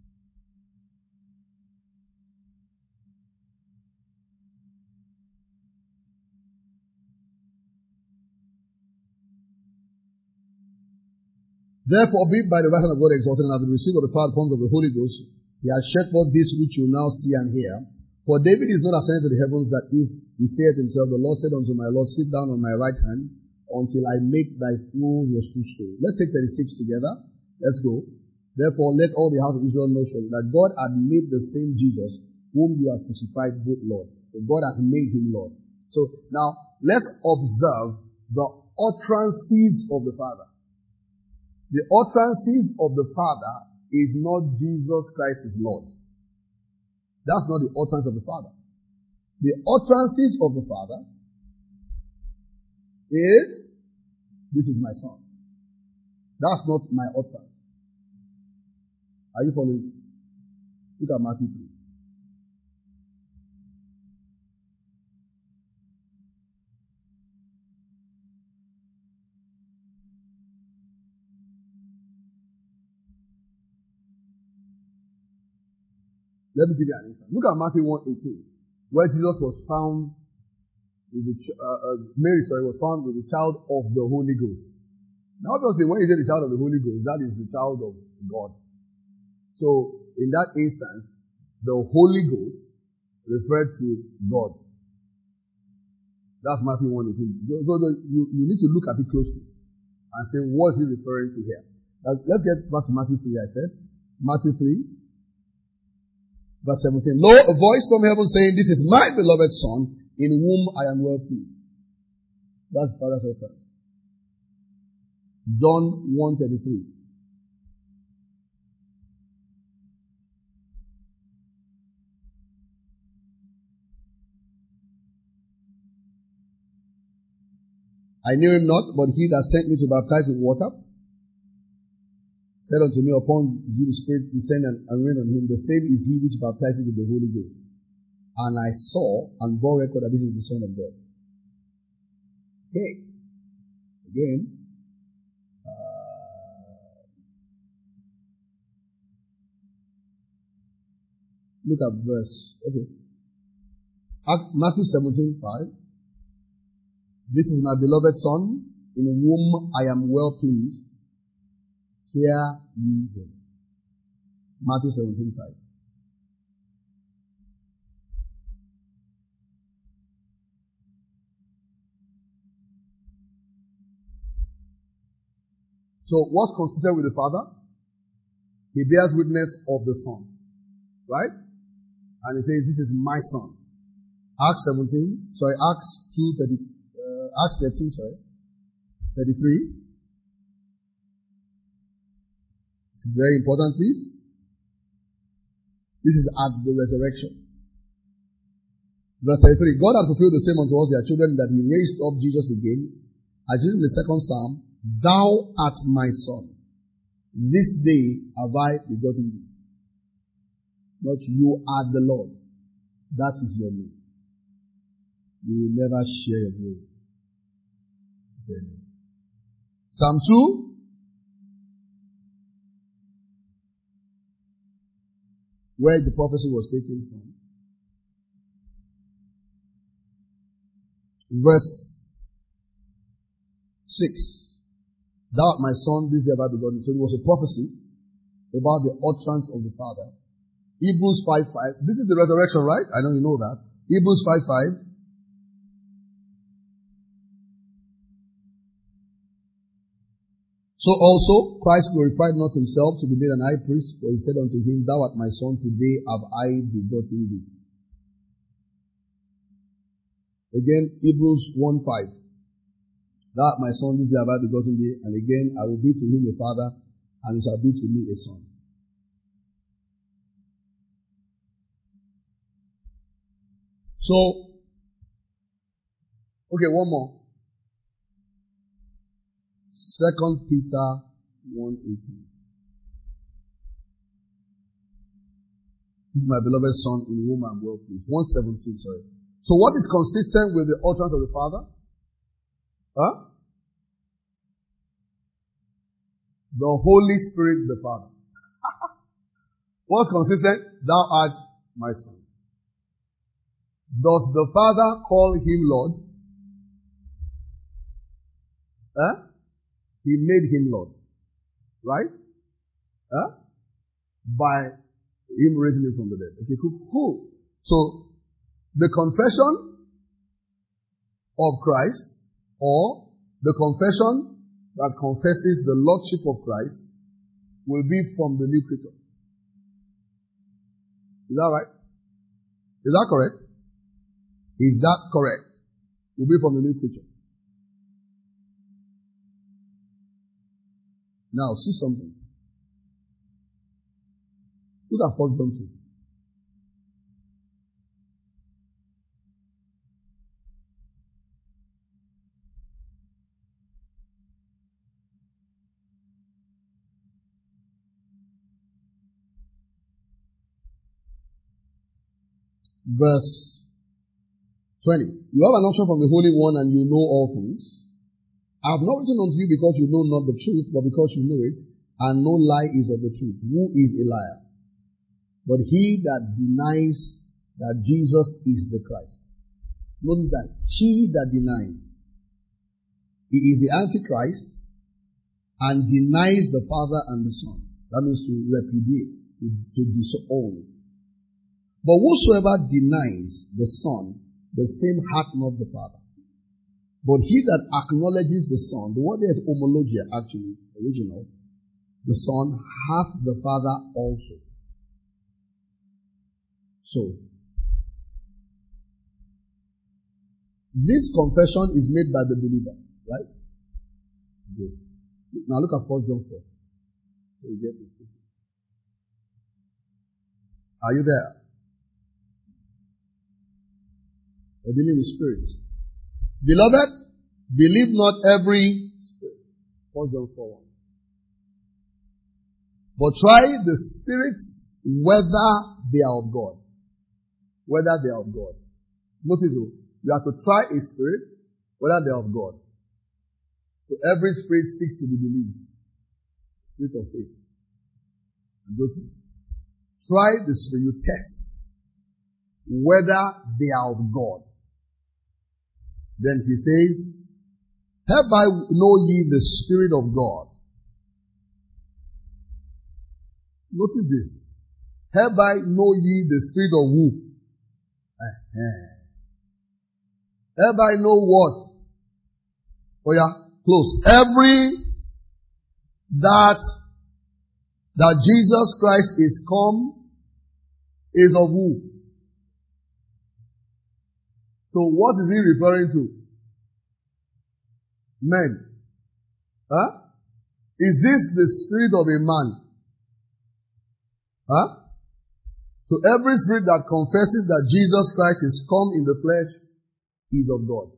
Therefore, be by the right hand of God exalted and have received of the power of the Holy Ghost, he has shed forth this which you now see and hear. For David is not ascended to the heavens, that is, he saith himself, the Lord said unto my Lord, sit down on my right hand, until I make thy throne your footstool. Let's take 36 together. Let's go. Therefore, let all the house of Israel know that God had made the same Jesus whom you have crucified both Lord. So God has made him Lord. So now, let's observe the utterances of the Father. The utterances of the Father is not Jesus Christ is Lord. That's not the utterance of the Father. The utterances of the Father is, this is my son. That's not my utterance. Are you following? Look at Matthew 3. Let me give you an instance. Look at Matthew 1:18, where Jesus was found with Mary was found with the child of the Holy Ghost. Now, obviously, when you say the child of the Holy Ghost, that is the child of God. So, in that instance, the Holy Ghost referred to God. That's Matthew 1:18. So you need to look at it closely and say, what is he referring to here? Now, let's get back to Matthew 3, I said. Matthew 3, verse 17. Lo, a voice from heaven saying, this is my beloved Son, in whom I am well pleased. That's Father's utterance. John 1:33. I knew him not, but he that sent me to baptize with water said unto me, upon you the Spirit descend and rain on him. The same is he which baptizes with the Holy Ghost. And I saw and bore record that this is the Son of God. Okay. Again. Look at verse. Okay. Matthew 17:5. This is my beloved Son, in whom I am well pleased. Hear ye him. Matthew 17:5. So what's consistent with the Father? He bears witness of the Son. Right? And he says, this is my Son. Acts 13, 33. This is very important, please. This is at the resurrection. Verse 33. God has fulfilled the same unto us, their children, that he raised up Jesus again. As in the second Psalm, thou art my Son. This day have I begotten thee. Not you are the Lord. That is your name. You will never share your glory. Psalm 2. Where the prophecy was taken from. Verse 6. Thou art my Son, this day have I begotten. So it was a prophecy about the utterance of the Father. Hebrews 5:5. This is the resurrection, right? I know you know that. Hebrews 5:5. So also Christ glorified not himself to be made an high priest, for he said unto him, thou art my Son, today have I begotten thee. Again, Hebrews 1:5. Thou art my Son, this day have I begotten thee, and again I will be to him a father, and he shall be to me a son. So, okay, one more. 2 Peter 1:18. This is my beloved Son, in whom I am well pleased. 1:17, sorry. So what is consistent with the utterance of the Father? Huh? The Holy Spirit, the Father. What's consistent? Thou art my Son. Does the Father call him Lord? Huh? He made him Lord. Right? Huh? By him raising him from the dead. Okay, cool. So, the confession of Christ or The confession that confesses the Lordship of Christ will be from the new creature. Is that right? Is that correct? Is that correct? Will be from the new creature. Now, see something. Look at 1 John 2. Verse 20. You have an unction from the Holy One and you know all things. I have not written unto you because you know not the truth, but because you know it, and no lie is of the truth. Who is a liar? But he that denies that Jesus is the Christ. Notice that. He that denies. He is the Antichrist and denies the Father and the Son. That means to repudiate, to disown. But whosoever denies the Son, the same hath not the Father. But he that acknowledges the Son, the word there is homologia actually, original, the Son hath the Father also. So, this confession is made by the believer, right? Good. Now look at 1 John 4. So you get this. Are you there? We're dealing with spirits. Beloved, believe not every spirit. 1 John 4:1. But try the spirits whether they are of God. Whether they are of God. Notice, you have to try a spirit whether they are of God. So every spirit seeks to be believed. Spirit of faith. Try the spirit. You test whether they are of God. Then he says, hereby know ye the Spirit of God. Notice this. Hereby know ye the Spirit of who? Hereby know what? Oh yeah, close. Every that Jesus Christ is come is of who? So what is he referring to? Men. Huh? Is this the spirit of a man? Huh? So every spirit that confesses that Jesus Christ is come in the flesh is of God.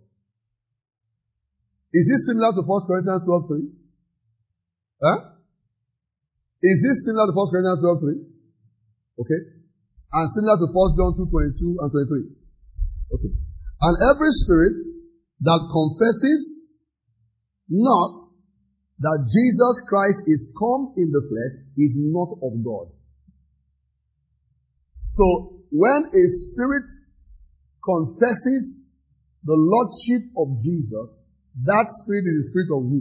Is this similar to 1 Corinthians 12:3? Huh? Is this similar to 1 Corinthians 12:3? Okay. And similar to 1 John 2:22 and 23? Okay. And every spirit that confesses not that Jesus Christ is come in the flesh is not of God. So, when a spirit confesses the Lordship of Jesus, that spirit is the spirit of who?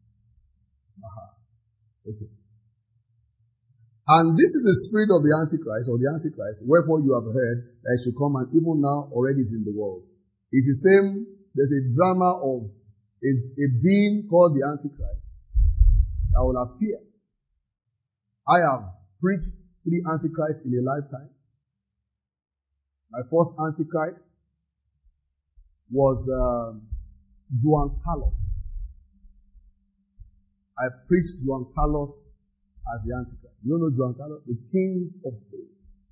Okay. And this is the spirit of the Antichrist, or the Antichrist, wherefore you have heard that it should come, and even now already is in the world. It's the same, there's a drama of a being called the Antichrist that will appear. I have preached 3 Antichrists in a lifetime. My first Antichrist was Juan Carlos. I preached Juan Carlos as the Antichrist. You know Juan Carlos? The king of Spain.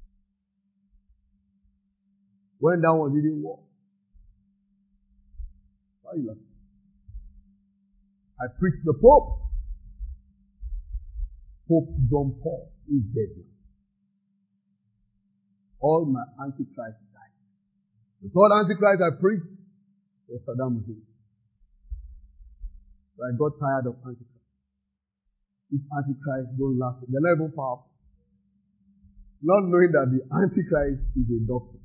When that one didn't work. Why are you laughing? I preached the Pope. Pope John Paul, who is dead now. All my Antichrists died. The third Antichrist I preached was Saddam Hussein. So I got tired of Antichrist. These Antichrists don't last. They're not even powerful. Not knowing that the Antichrist is a doctrine.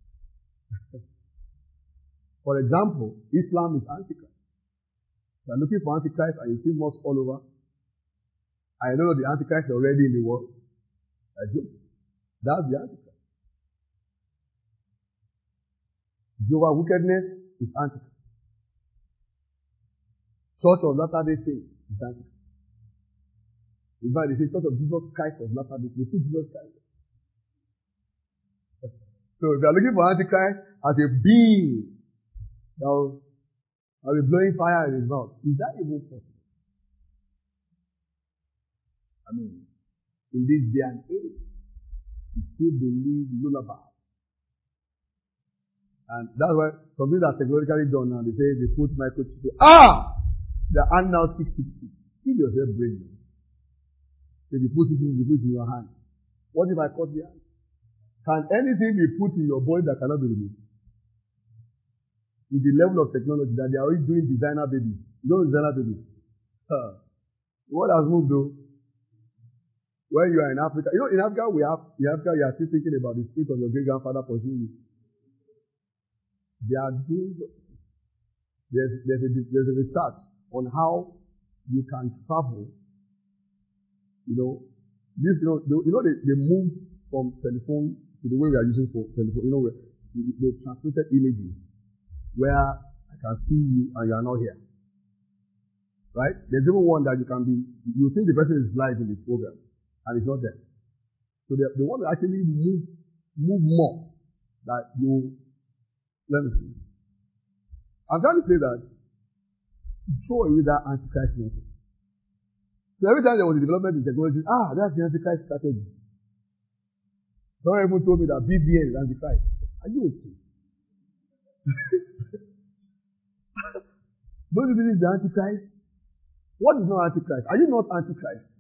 For example, Islam is Antichrist. You are looking for Antichrist and you see mosques all over. I know the Antichrist is already in the world. I do. That's the Antichrist. Jehovah's wickedness is Antichrist. Church of Latter-day Saints is Antichrist. In fact, they say Church of Jesus Christ of Latter-day Saints. They put Jesus Christ. So if you are looking for Antichrist as a being that will be blowing fire in his mouth, is that even possible? I mean, in this day and age, you still believe lullaby. And that's why something that's technologically done now, they say they put microchip. The hand now 666. Give yourself brain now. So they put 666, they put it in your hand. What if I cut the hand? Can anything be put in your body that cannot be removed? With the level of technology that they are already doing designer babies. You know designer babies? What has moved though? When you are in Africa, you know in Africa you are still thinking about the spirit of your great grandfather pursuing you. They are doing, there's a research on how you can travel. They move from telephone to the way we are using for telephone. They transmitted images where I can see you and you are not here. Right? There's even one that you think the person is live in the program and it's not there. So they want to actually move more. That let me see. I'm trying to say that throw away that Antichrist nonsense. So every time there was a development in technology, that's the Antichrist strategy. Someone even told me that BBN is Antichrist. Are you okay? Don't you think it's the Antichrist? What is not Antichrist? Are you not Antichrist?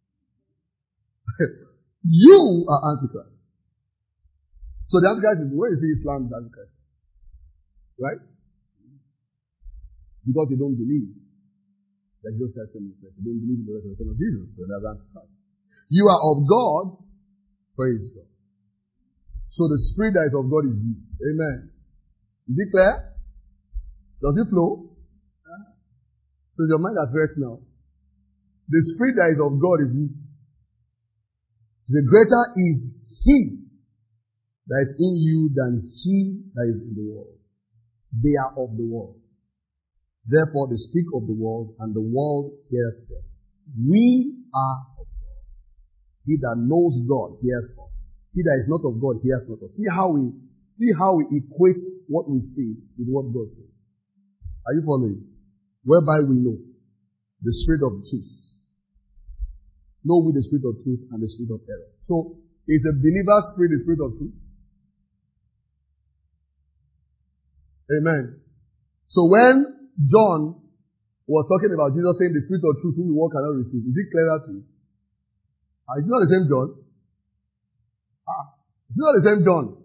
You are Antichrist. So the Antichrist is the way you see Islam is Antichrist. Right? Because they don't believe that Jesus Christ came in the flesh. They don't believe in the resurrection of Jesus. So that's Antichrist. You are of God. Praise God. So the spirit that is of God is you. Amen. Is it clear? Does it flow? So your mind at rest now. The spirit that is of God is you. The greater is He that is in you than he that is in the world. They are of the world. Therefore they speak of the world, and the world hears them. We are of God. He that knows God hears us. He that is not of God hears not us. See how we equate what we see with what God says. Are you following? Whereby we know the spirit of truth. Know we the spirit of truth and the spirit of error. So, is the believer's spirit the spirit of truth? Amen. So when John was talking about Jesus saying the spirit of truth whom the world cannot receive, is it clearer to you? Is it not the same John? It's not the same John.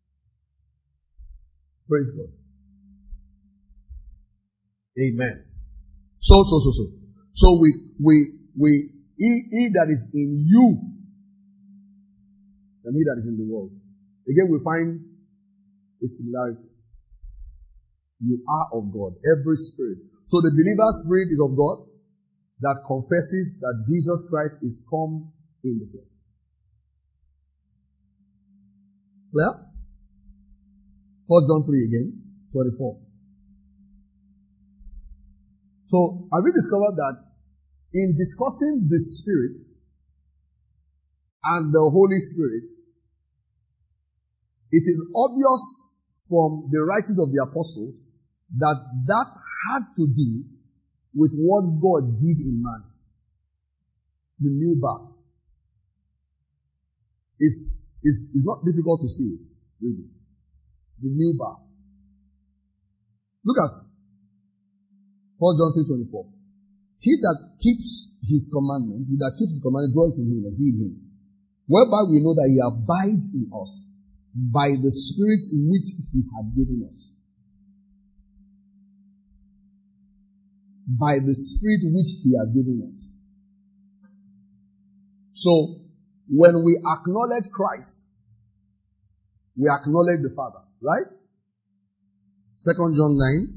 Praise God. Amen. So he that is in you than he that is in the world. Again, we find a similarity. You are of God, every spirit. So the believer's spirit is of God that confesses that Jesus Christ is come in the flesh. Clear? 1 John 3 again, 24. So, have we discovered that in discussing the Spirit and the Holy Spirit, it is obvious from the writings of the apostles that had to do with what God did in man. The new birth. It's not difficult to see it, really. The new birth. Look at 1 John 3:24. He that keeps his commandments dwells in him and he in him. Whereby we know that he abides in us by the Spirit which he had given us. By the Spirit which he has given us. So, when we acknowledge Christ, we acknowledge the Father, right? 2 John 9.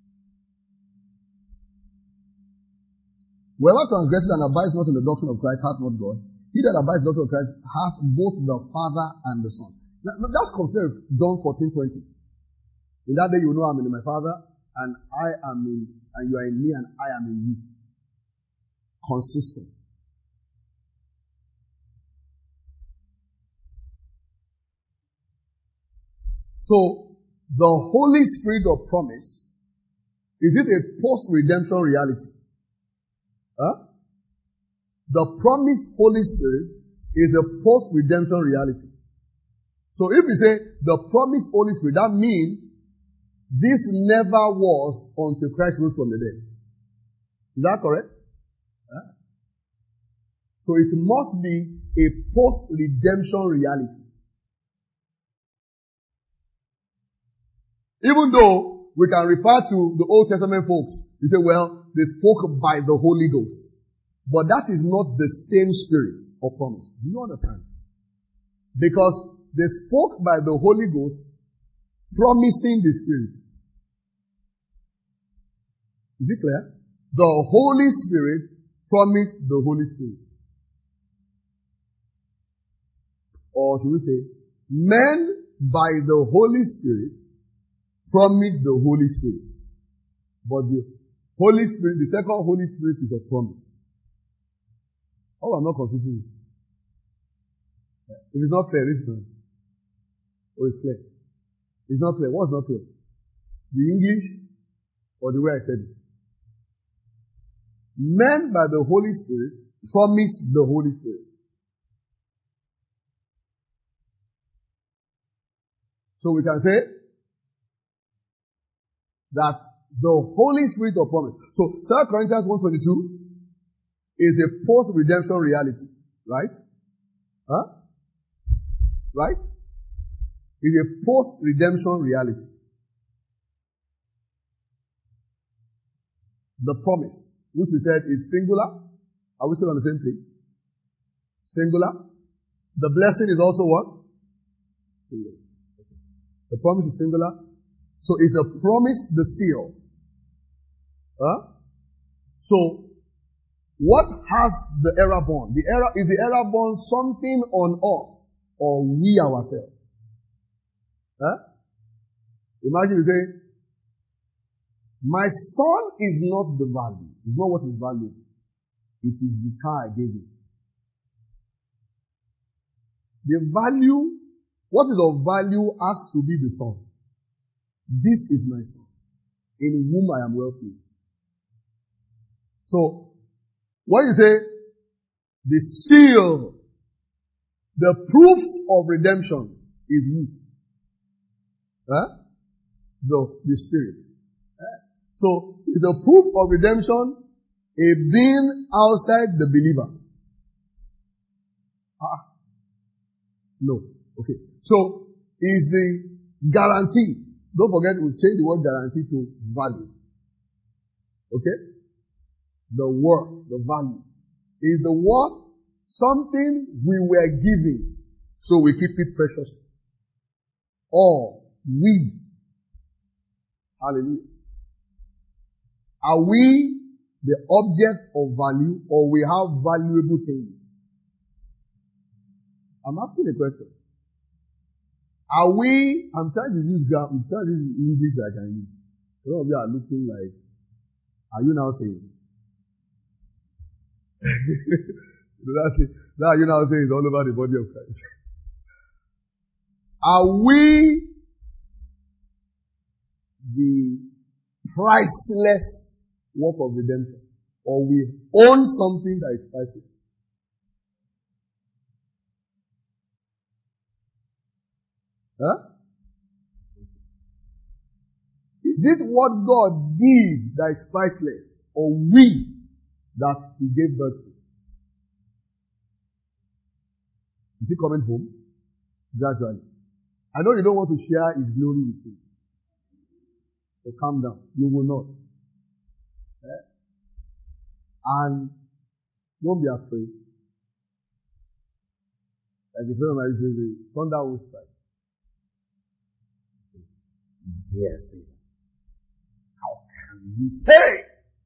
Whoever transgresses and abides not in the doctrine of Christ hath not God. He that abides in the doctrine of Christ hath both the Father and the Son. Now, that's considered John 14:20. In that day you will know I'm in my Father, and you are in me and I am in you. Consistent. So, the Holy Spirit of promise, is it a post-redemption reality? Huh? The promised Holy Spirit is a post-redemption reality. So if we say the promised Holy Spirit, that means this never was until Christ rose from the dead. Is that correct? Huh? So it must be a post-redemption reality. Even though we can refer to the Old Testament folks, we say, well, they spoke by the Holy Ghost. But that is not the same spirit of promise. Do you understand? Because they spoke by the Holy Ghost, promising the Spirit. Is it clear? The Holy Spirit promised the Holy Spirit. Or should we say, men by the Holy Spirit promise the Holy Spirit. But the Holy Spirit, the second Holy Spirit is a promise. Oh, I'm not confusing you. If it's not clear, listen. Oh, it's clear. It's not clear. What's not clear? The English or the way I said it? Men by the Holy Spirit promise the Holy Spirit. So we can say that the Holy Spirit of promise. So 2 Corinthians 1:22 is a post-redemption reality. Right? Huh? Right? It's a post-redemption reality. The promise, which we said is singular. Are we still on the same page? Singular. The blessing is also what? Singular. The promise is singular. So is the promise the seal? Huh? So, what has the error born? Is the error born something on us or we ourselves? Huh? Imagine you say, my son is not the value. It's not what is valuable. It is the car I gave him. The value, what is of value has to be the son. This is my son, in whom I am well pleased. So, when you say, the seal, the proof of redemption is who? Huh? The Spirit. So, is the proof of redemption a being outside the believer? No. Okay. So, is the guarantee, don't forget we change the word guarantee to value. Okay? The worth, the value. Is the worth something we were given, so we keep it precious? Or we? Hallelujah. Are we the object of value, or we have valuable things? I'm asking a question. I'm trying to use English I can use. Some of you are looking like, are you now saying? That you now saying is all over the body of Christ. Are we the priceless work of redemption? Or we own something that is priceless? Huh? Is it what God did that is priceless, or we that He gave birth to? Is He coming home? Gradually. I know you don't want to share His glory with Him. So calm down. You will not. And don't be afraid. Like a friend of mine says, thunder will strike. Dare say that. How can you say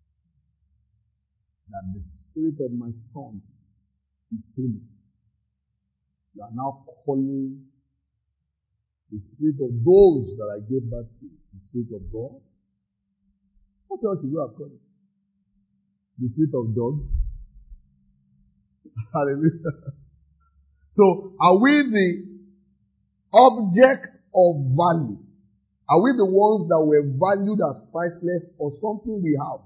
that the spirit of my sons is holy? You are now calling the spirit of those that I gave birth to the Spirit of God? church you have called it? The spirit of dogs. Hallelujah. So, are we the object of value? Are we the ones that were valued as priceless or something we have?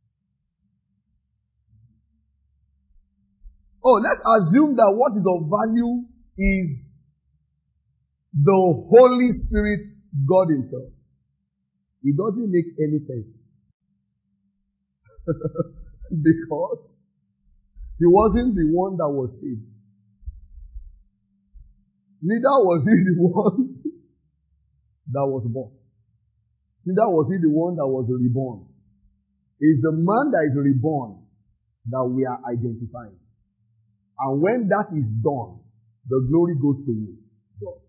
Oh, let's assume that what is of value is the Holy Spirit, God Himself. It doesn't make any sense. Because He wasn't the one that was saved. Neither was He the one that was bought. Neither was He the one that was reborn. It's the man that is reborn that we are identifying. And when that is done, the glory goes to God.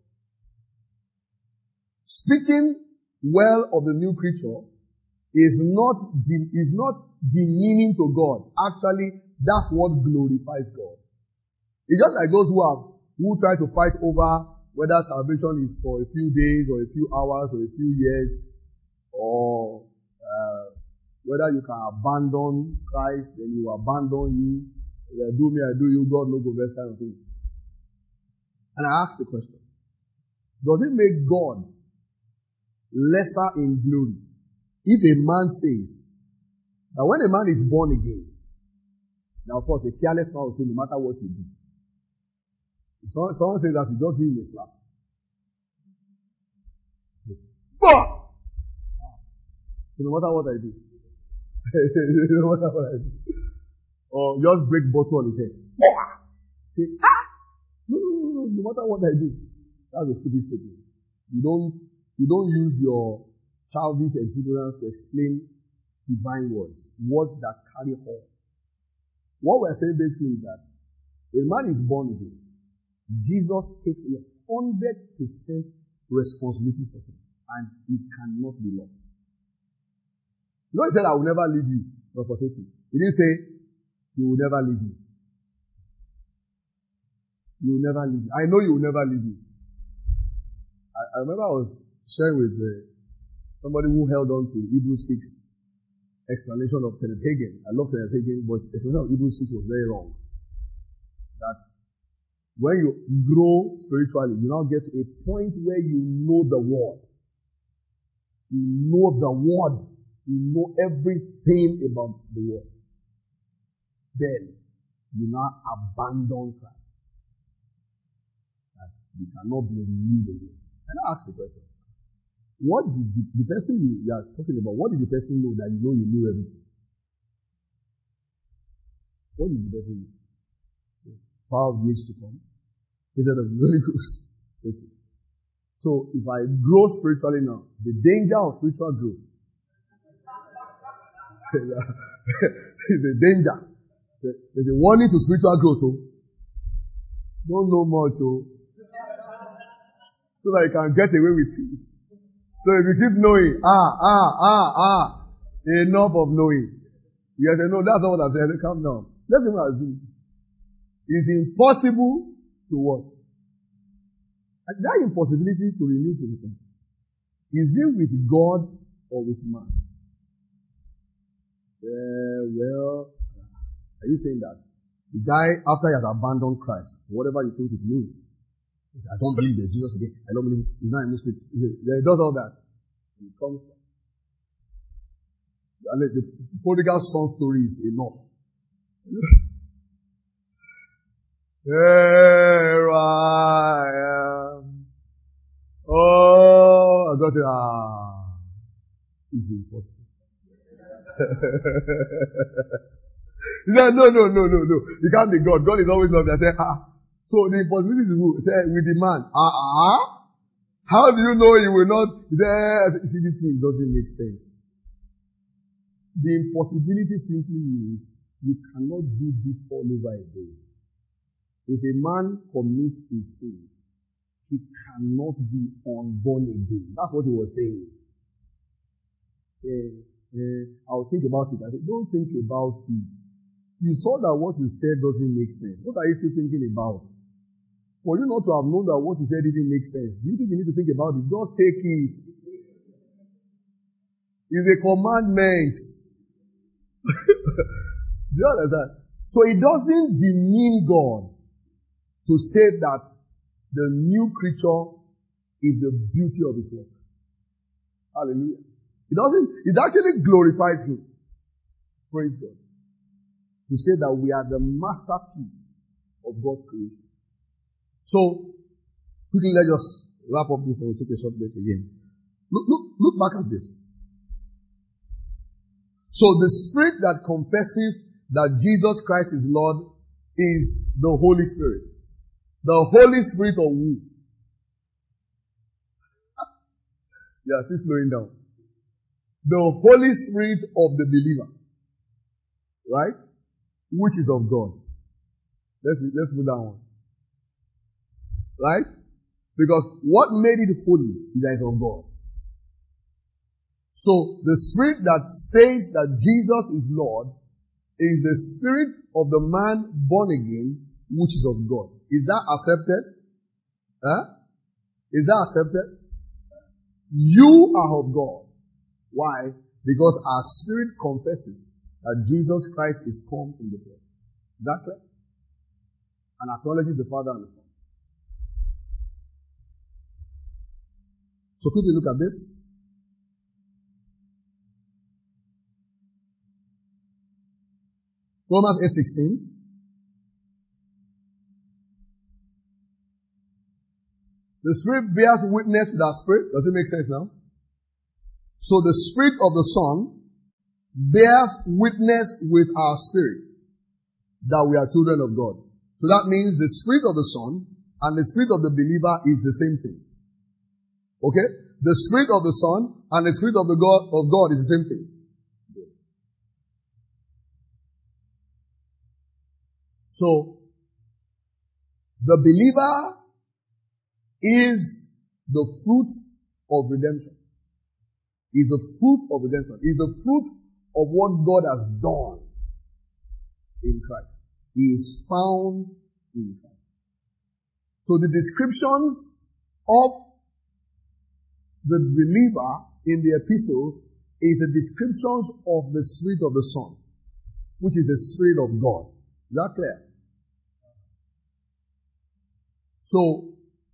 Speaking well of the new creature is not demeaning to God. Actually, that's what glorifies God. It's just like those who try to fight over whether salvation is for a few days or a few hours or a few years, or whether you can abandon Christ, then He will abandon you. Do me, I do you, God no go best kind of thing. And I ask the question, does it make God lesser in glory if a man says that when a man is born again, now of course a careless man will say no matter what you do. If someone says that, you just give him a slap. Bah! So no matter what I do. No matter what I do. Or just break bottle on his head. Say, no matter what I do. That's a stupid statement. You don't use your childish exuberance to explain divine words that carry hold. What we're saying basically is that a man is born again. Jesus takes 100% responsibility for him, and he cannot be lost. You know, He said, I will never leave you nor forsake you. He didn't say, He will never leave you. You will never leave you. I know you will never leave you. I remember I was sharing with somebody who held on to Hebrews 6 explanation of Kenneth Hagin. I love Kenneth Hagin, but explanation of Hebrews 6 was very wrong. That when you grow spiritually, you now get to a point where you know the Word. You know the Word. You know everything about the Word. Then you now abandon Christ. That you cannot be renewed again. And I ask the question, what did the person you are talking about, what did the person know that you know you knew everything? What did the person know? So, power of the age to come. Instead of the Holy Ghost. Okay. So, if I grow spiritually now, the danger of spiritual growth is a danger. There's a warning to spiritual growth. Oh. Don't know much. Oh. So that you can get away with things. So if you keep knowing, enough of knowing. You say, no, that's not what I'm saying. Calm down. Let's even assume. It's impossible to what? That impossibility to renew to repentance. Is it with God or with man? Well, are you saying that? The guy, after he has abandoned Christ, whatever you think it means, I don't believe there's Jesus again. I don't believe he's not a Muslim. He does all that. He comes from. And the prodigal son story is enough. Here I am. Oh, I got it. It's impossible. He said, no. You can't be God. God is always love. I said, So the impossibility is who? Say, with the man. How do you know he will not? See, this thing doesn't make sense. The impossibility simply means you cannot do this all over again. If a man commits a sin, he cannot be unborn again. That's what he was saying. I'll think about it. I said, don't think about it. You saw that what you said doesn't make sense. What are you still thinking about? For you not to have known that what you said didn't make sense, do you think you need to think about it? Just take it. It's a commandment. Do you understand? So it doesn't demean God to say that the new creature is the beauty of his work. Hallelujah. It actually glorifies him. Praise God. To say that we are the masterpiece of God's creation. So, quickly let's just wrap up this and we'll take a short break again. Look back at this. So the spirit that confesses that Jesus Christ is Lord is the Holy Spirit. The Holy Spirit of who? Yeah, still slowing down. The Holy Spirit of the believer. Right? Which is of God. Let's put that one. Right? Because what made it holy is that it's of God. So the spirit that says that Jesus is Lord is the spirit of the man born again, which is of God. Is that accepted? Huh? Is that accepted? You are of God. Why? Because our spirit confesses that Jesus Christ is come in the flesh. Is that clear? And acknowledges the Father and the Son. So quickly look at this. Romans 8:16. The Spirit bears witness with our spirit. Does it make sense now? So the Spirit of the Son bears witness with our spirit that we are children of God. So that means the Spirit of the Son and the Spirit of the believer is the same thing. Okay? The Spirit of the Son and the Spirit of God is the same thing. So, the believer is the fruit of redemption. Is the fruit of redemption. Is the fruit of what God has done in Christ. He is found in Christ. So the descriptions of the believer in the epistles is the descriptions of the Spirit of the Son, which is the Spirit of God. Is that clear? So,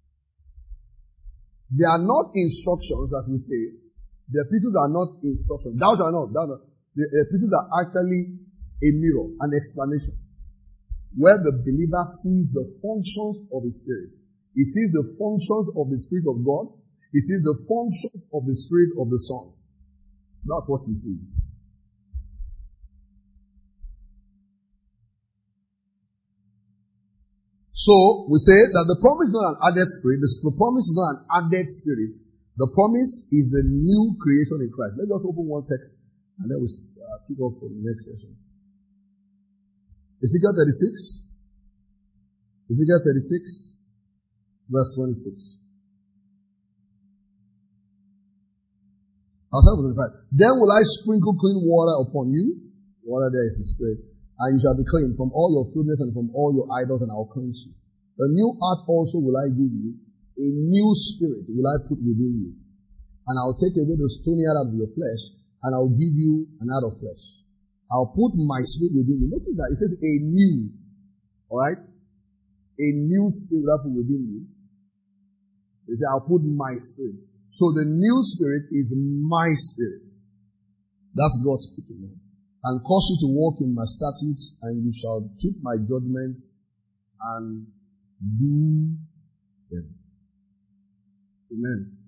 they are not instructions, as we say. The epistles are not instructions. Thou shalt not. The epistles are actually a mirror, an explanation, where the believer sees the functions of his spirit. He sees the functions of the Spirit of God. He sees the functions of the Spirit of the Son. That's what he sees. So, we say that the promise is not an added spirit. The promise is not an added spirit. The promise is the new creation in Christ. Let's just open one text and then we'll kick off for the next session. Ezekiel 36. Ezekiel 36, verse 26. I'll start with 25. Then will I sprinkle clean water upon you. Water there is the Spirit. And you shall be clean from all your filthiness and from all your idols, and I will cleanse you. A new heart also will I give you. A new spirit will I put within you. And I will take away the stony heart out of your flesh, and I will give you an heart of flesh. I'll put my spirit within you. Notice that it says a new. Alright? A new spirit will I put within you. It says I'll put my spirit. So the new spirit is my spirit. That's God speaking now. And cause you to walk in my statutes, and you shall keep my judgments and do them. Amen.